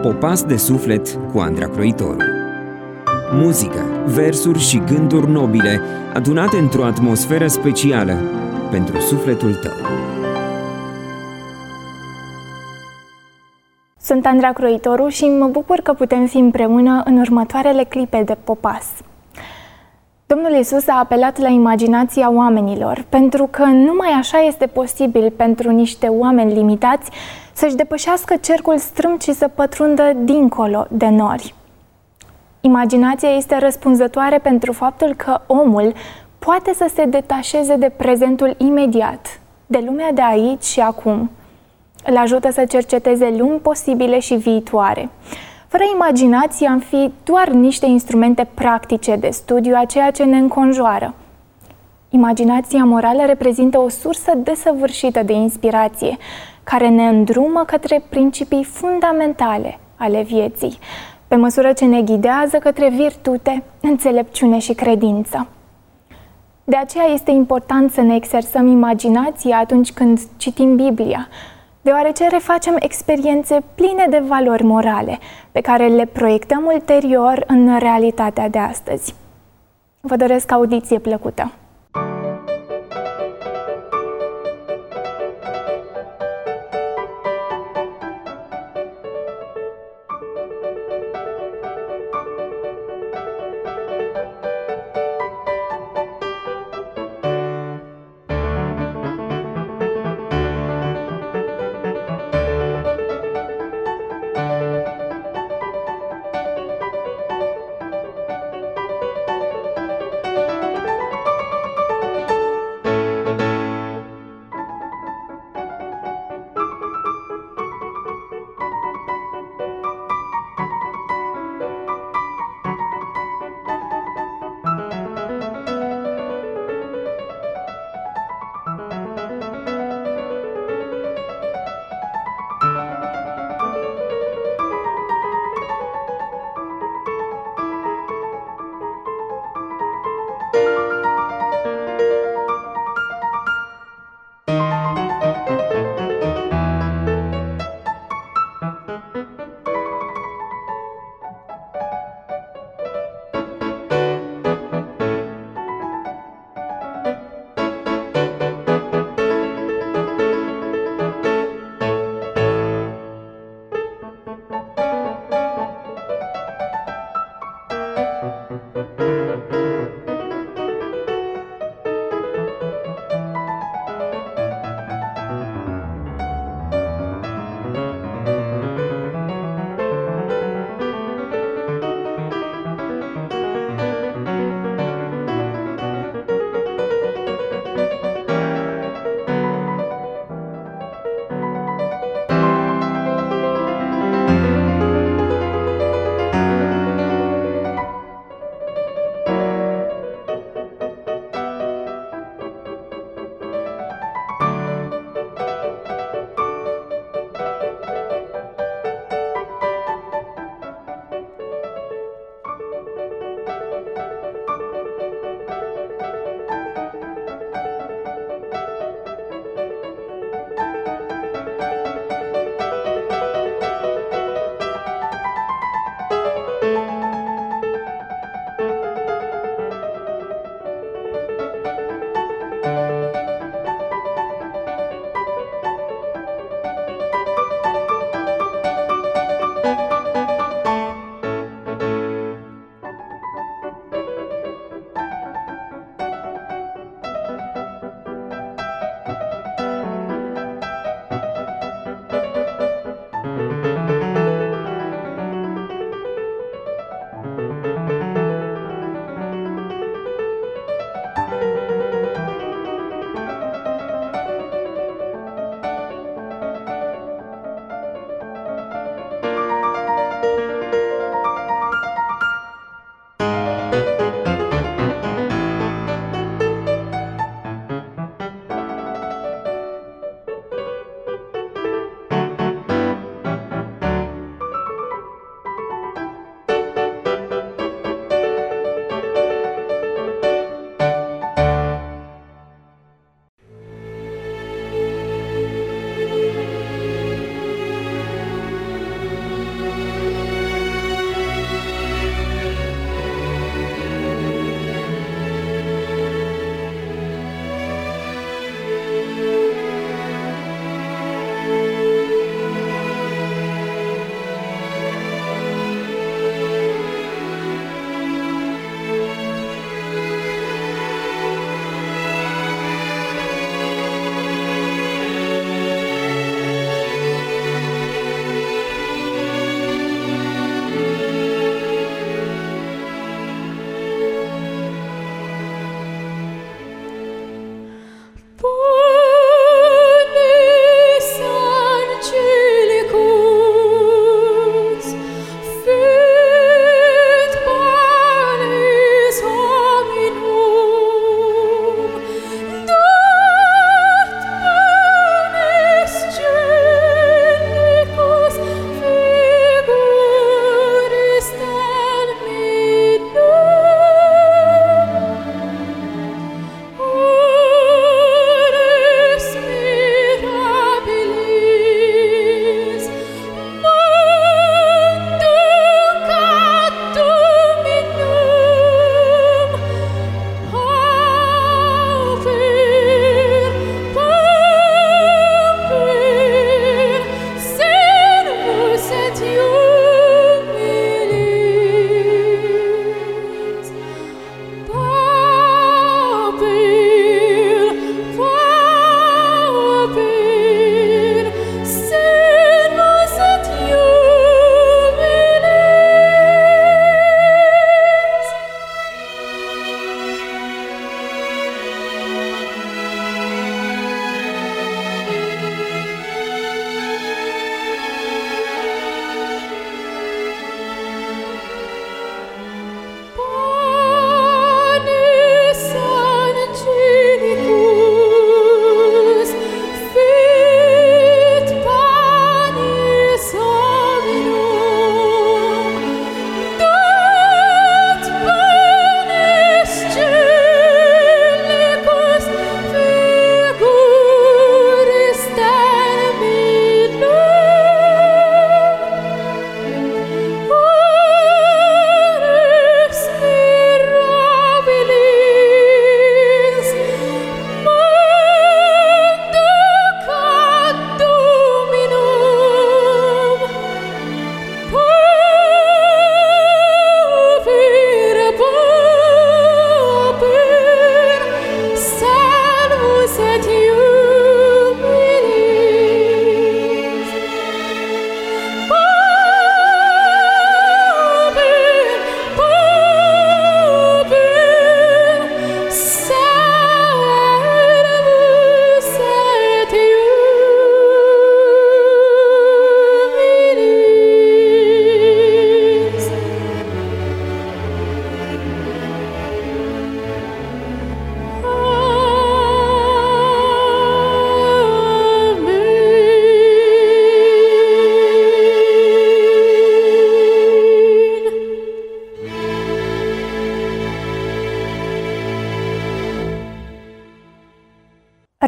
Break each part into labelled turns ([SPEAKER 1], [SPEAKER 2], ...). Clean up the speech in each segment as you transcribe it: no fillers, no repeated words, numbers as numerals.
[SPEAKER 1] Popas de suflet cu Andra Croitoru. Muzică, versuri și gânduri nobile adunate într-o atmosferă specială pentru sufletul tău.
[SPEAKER 2] Sunt Andra Croitoru și mă bucur că putem fi împreună în următoarele clipe de Popas. Domnul Iisus a apelat la imaginația oamenilor, pentru că numai așa este posibil pentru niște oameni limitați să-și depășească cercul strâmt și să pătrundă dincolo de nori. Imaginația este răspunzătoare pentru faptul că omul poate să se detașeze de prezentul imediat, de lumea de aici și acum. Îl ajută să cerceteze lumi posibile și viitoare. Fără imaginație am fi doar niște instrumente practice de studiu a ceea ce ne înconjoară. Imaginația morală reprezintă o sursă desăvârșită de inspirație, care ne îndrumă către principii fundamentale ale vieții, pe măsură ce ne ghidează către virtute, înțelepciune și credință. De aceea este important să ne exersăm imaginația atunci când citim Biblia, deoarece refacem experiențe pline de valori morale, pe care le proiectăm ulterior în realitatea de astăzi. Vă doresc audiție plăcută!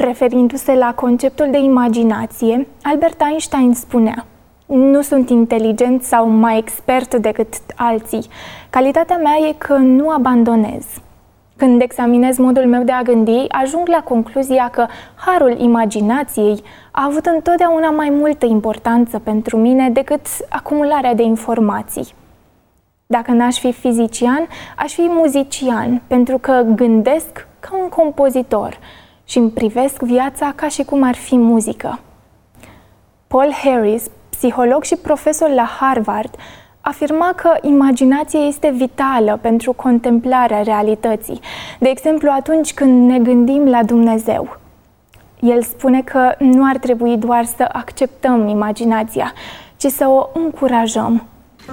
[SPEAKER 2] Referindu-se la conceptul de imaginație, Albert Einstein spunea: nu sunt inteligent sau mai expert decât alții. Calitatea mea e că nu abandonez. Când examinez modul meu de a gândi, ajung la concluzia că harul imaginației a avut întotdeauna mai multă importanță pentru mine decât acumularea de informații. Dacă n-aș fi fizician, aș fi muzician, pentru că gândesc ca un compozitor și îmi privesc viața ca și cum ar fi muzică. Paul Harris, psiholog și profesor la Harvard, afirma că imaginația este vitală pentru contemplarea realității, de exemplu atunci când ne gândim la Dumnezeu. El spune că nu ar trebui doar să acceptăm imaginația, ci să o încurajăm.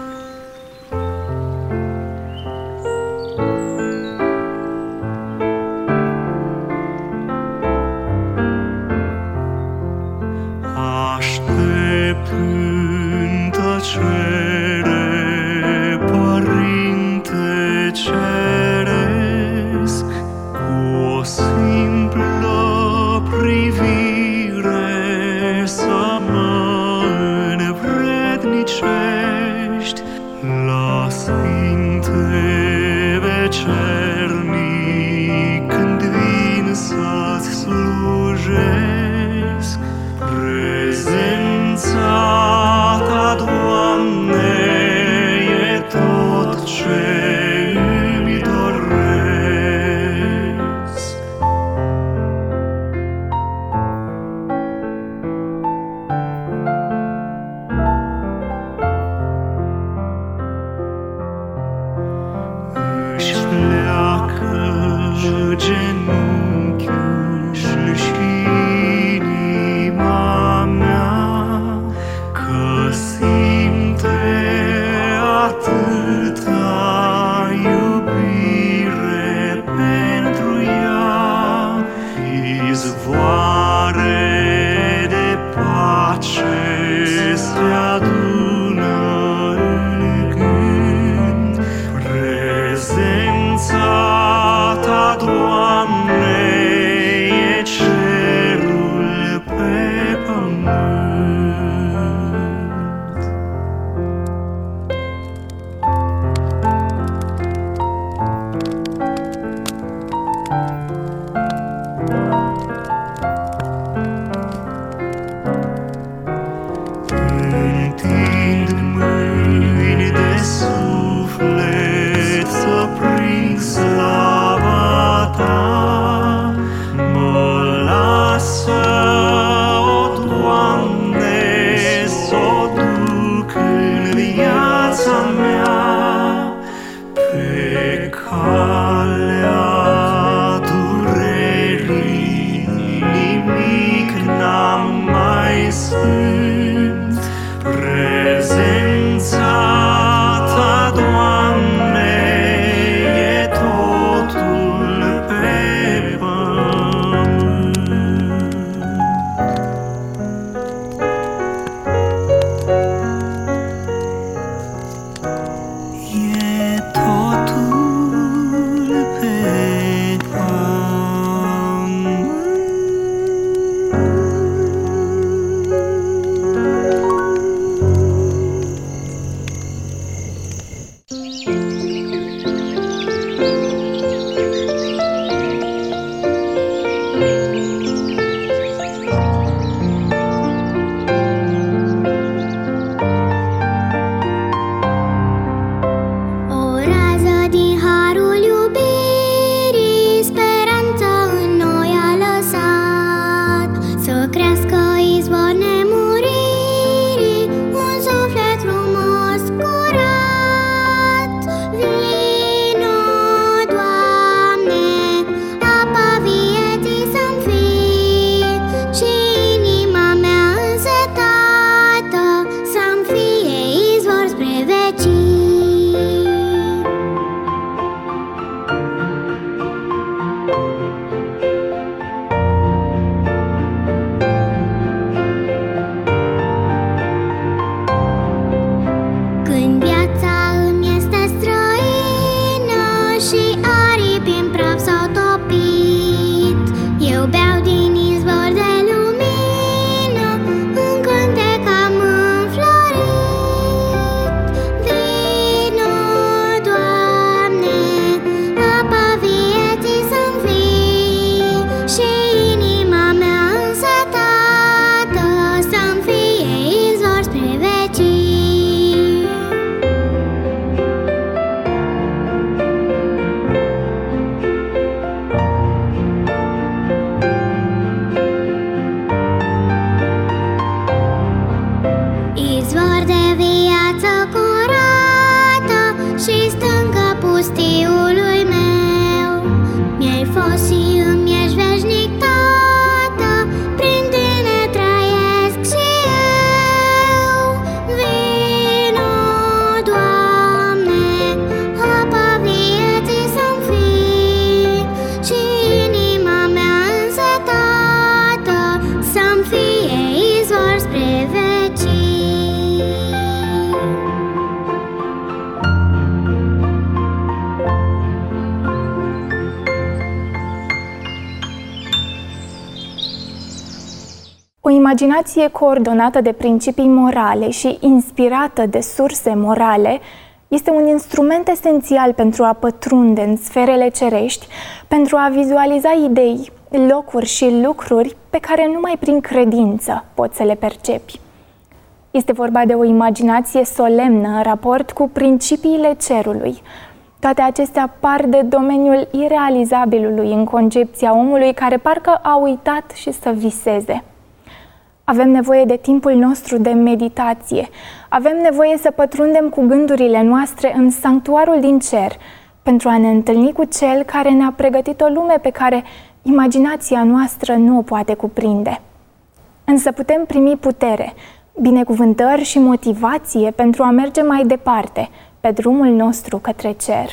[SPEAKER 3] Aștept în tăcere, Părinte Ceresc, cu o simplă privire să mă învrednicești la sfinte vecernii, când vin să-ți slujesc. Prezența ta, Doamne, e tot ce îmi doresc. Își pleacă genunchiul și
[SPEAKER 2] imaginație coordonată de principii morale și inspirată de surse morale este un instrument esențial pentru a pătrunde în sferele cerești, pentru a vizualiza idei, locuri și lucruri pe care numai prin credință poți să le percepi. Este vorba de o imaginație solemnă în raport cu principiile cerului. Toate acestea par de domeniul irealizabilului în concepția omului care parcă a uitat și să viseze. Avem nevoie de timpul nostru de meditație. Avem nevoie să pătrundem cu gândurile noastre în sanctuarul din cer pentru a ne întâlni cu Cel care ne-a pregătit o lume pe care imaginația noastră nu o poate cuprinde. Însă putem primi putere, binecuvântări și motivație pentru a merge mai departe pe drumul nostru către cer.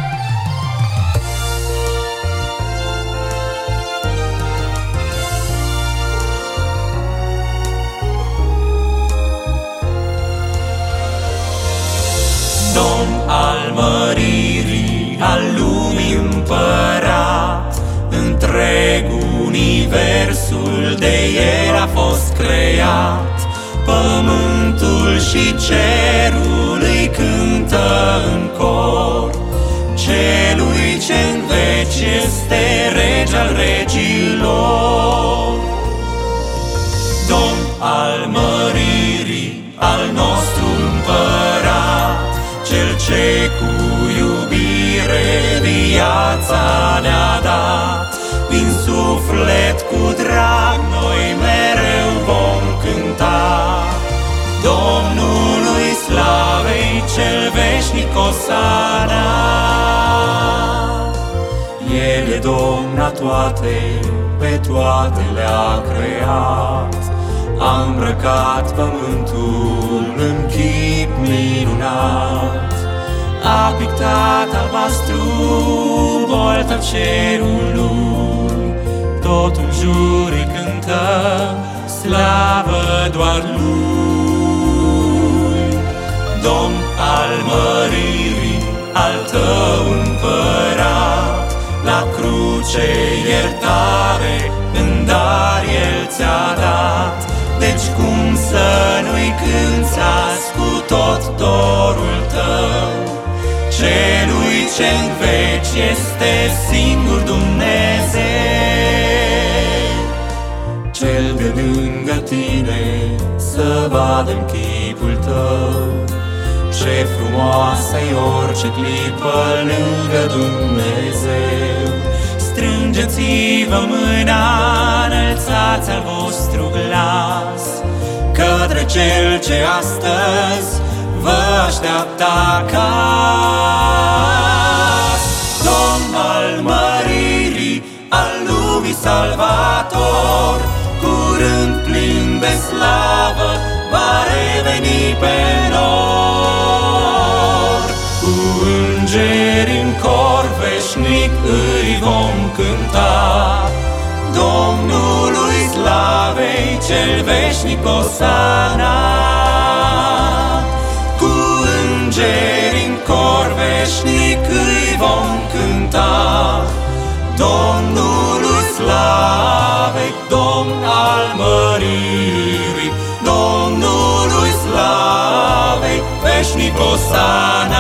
[SPEAKER 3] Domn al măririi, al lumii împărat, întreg universul de el a fost creat. Pământul și cerul îi cântă în cor, celui ce-n veci este rege al regilor. Domn al măririi, al nostru împărat, cel ce cu iubire viața ne-a dat, din suflet cu drag noi mereu vom cânta. Domnului slavei cel veșnic osana. El e Domn a toate, pe toate le-a creat, a îmbrăcat pământul în chip minunat, a pictat albastru bolta cerului, tot în jur îi cântă slavă doar lui. Domn al măririi, al tău împărat, la cruce iertare în dar el ți-a dat. Deci cum să nu-i cânți azi cu tot dorul tău, celui ce-n veci este singur Dumnezeu, cel de lângă tine să vadă-n chipul tău. Ce frumoasă-i orice clipă lângă Dumnezeu. Strângeți-vă mâna, înălțați al vostru glas către Cel ce astăzi vă așteaptă acasă. Domn al măririi, al lumii salvator, curând plin de slavă va reveni pe nor. Cu îngeri în cor veșnic îi vom cânta, Domnului slavei cel veșnic osana. Cu îngeri în cor veșnic îi vom cânta, Domnului slavei, Domn al măririi, Domnului slavei veșnic osana.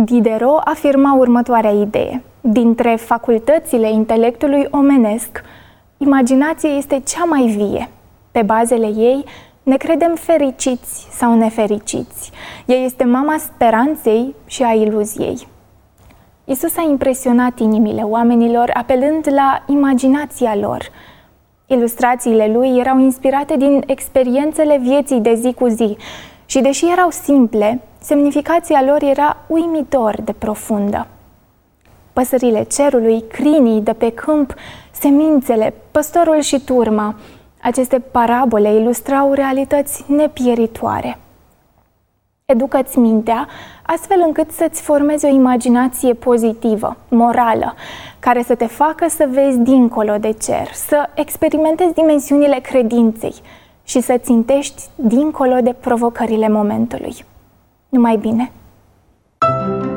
[SPEAKER 2] Diderot afirma următoarea idee: dintre facultățile intelectului omenesc, imaginația este cea mai vie. Pe bazele ei ne credem fericiți sau nefericiți. Ea este mama speranței și a iluziei. Iisus a impresionat inimile oamenilor apelând la imaginația lor. Ilustrațiile lui erau inspirate din experiențele vieții de zi cu zi și, deși erau simple, semnificația lor era uimitor de profundă. Păsările cerului, crinii de pe câmp, semințele, păstorul și turma, aceste parabole ilustrau realități nepieritoare. Educă-ți mintea astfel încât să-ți formezi o imaginație pozitivă, morală, care să te facă să vezi dincolo de cer, să experimentezi dimensiunile credinței și să țintești dincolo de provocările momentului. Numai bine!